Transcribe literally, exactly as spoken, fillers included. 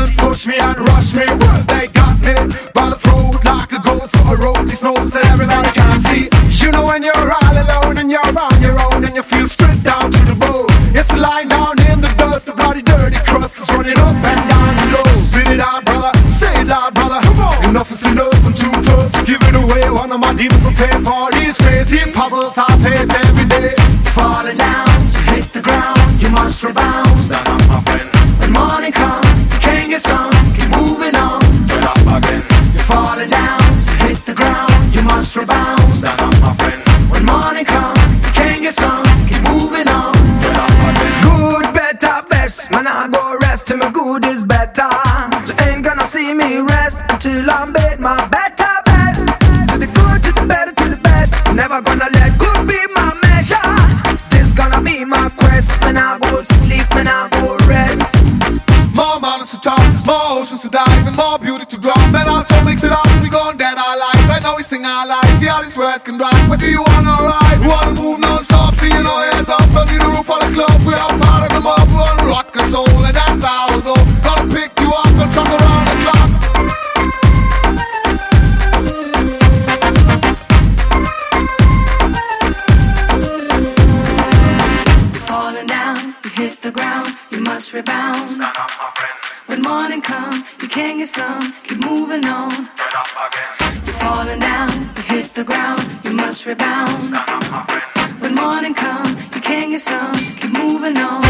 demons push me and rush me. They got me by the throat like a ghost. So I wrote these notes that everybody can see. You know when you're all alone and you're on your own and you feel stripped down to the bone. It's lying down in the dust, the bloody dirty crust is running up and down the low. Spit it out, brother, say it loud, brother. Come on. Enough is enough, I'm too tough to give it away. One of my demons will pay for these crazy puzzles I face every day. Falling down, you hit the ground, you must rebound. Stand up, my friend. When morning comes, you can't get some, keep moving on. Get up again. You're falling down, you hit the ground, you must rebound. Stand up, my friend. When morning comes, you can't get some, keep moving on. Get up again. Good, better, best, man I go rest till my good is better. You ain't gonna see me rest until I'm made my better best. To the good, to the better, to the best. Never gonna let good be my measure. This gonna be my quest. When I go sleep, when I go rest. More mountains to top, more oceans to dive, and more beauty to drop. And also mix it up, we gone dead our life. Right now we sing our lives, see how these words can rhyme. But do you wanna ride? You wanna move non-stop, see you know hands up. Don't need the roof of the club, we are part of the mob. We wanna rock and soul, and that's how we go. Gonna pick you up, gonna truck around the clock. Falling down, you hit the ground, you must rebound. Stand up, my friend. When morning come, you can't get some, keep moving on. Get up again. You're falling down, you hit the ground, you must rebound. Stand up, my friend. When morning come, you can't get some, keep moving on.